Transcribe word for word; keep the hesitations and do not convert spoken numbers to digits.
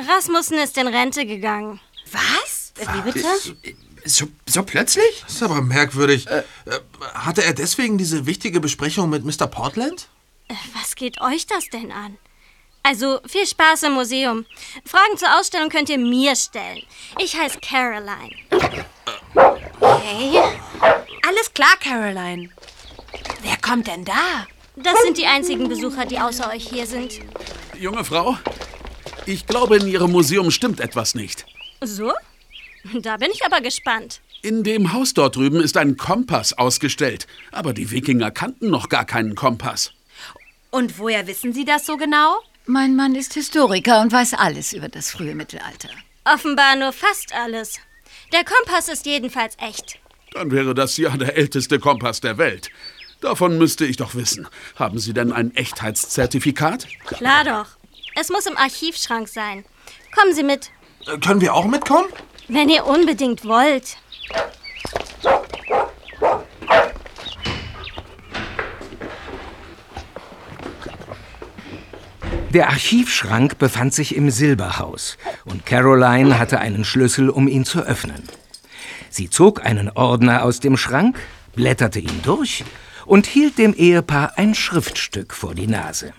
Rasmussen ist in Rente gegangen. Was? Wie bitte? So, so plötzlich? Das ist aber merkwürdig. Äh, hatte er deswegen diese wichtige Besprechung mit Mister Portland? Was geht euch das denn an? Also, viel Spaß im Museum. Fragen zur Ausstellung könnt ihr mir stellen. Ich heiße Caroline. Hey, alles klar, Caroline. Wer kommt denn da? Das sind die einzigen Besucher, die außer euch hier sind. Junge Frau, ich glaube, in Ihrem Museum stimmt etwas nicht. So? Da bin ich aber gespannt. In dem Haus dort drüben ist ein Kompass ausgestellt. Aber die Wikinger kannten noch gar keinen Kompass. Und woher wissen Sie das so genau? Mein Mann ist Historiker und weiß alles über das frühe Mittelalter. Offenbar nur fast alles. Der Kompass ist jedenfalls echt. Dann wäre das ja der älteste Kompass der Welt. Davon müsste ich doch wissen. Haben Sie denn ein Echtheitszertifikat? Klar doch. Es muss im Archivschrank sein. Kommen Sie mit. Äh, können wir auch mitkommen? Wenn ihr unbedingt wollt. Der Archivschrank befand sich im Silberhaus und Caroline hatte einen Schlüssel, um ihn zu öffnen. Sie zog einen Ordner aus dem Schrank, blätterte ihn durch und hielt dem Ehepaar ein Schriftstück vor die Nase.